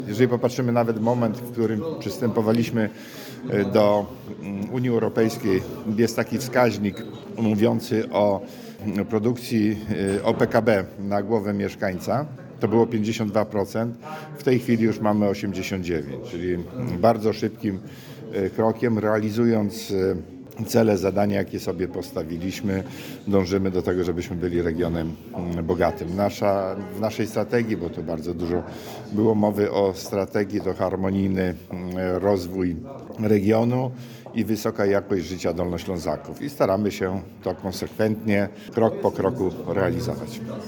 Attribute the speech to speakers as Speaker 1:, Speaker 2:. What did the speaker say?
Speaker 1: Jeżeli popatrzymy nawet moment, w którym przystępowaliśmy do Unii Europejskiej, jest taki wskaźnik mówiący o produkcji o PKB na głowę mieszkańca, to było 52%, w tej chwili już mamy 89%, czyli bardzo szybkim krokiem realizując cele, zadania, jakie sobie postawiliśmy, dążymy do tego, żebyśmy byli regionem bogatym. W naszej strategii, bo to bardzo dużo było mowy o strategii, to harmonijny rozwój regionu i wysoka jakość życia Dolnoślązaków. I staramy się to konsekwentnie, krok po kroku realizować.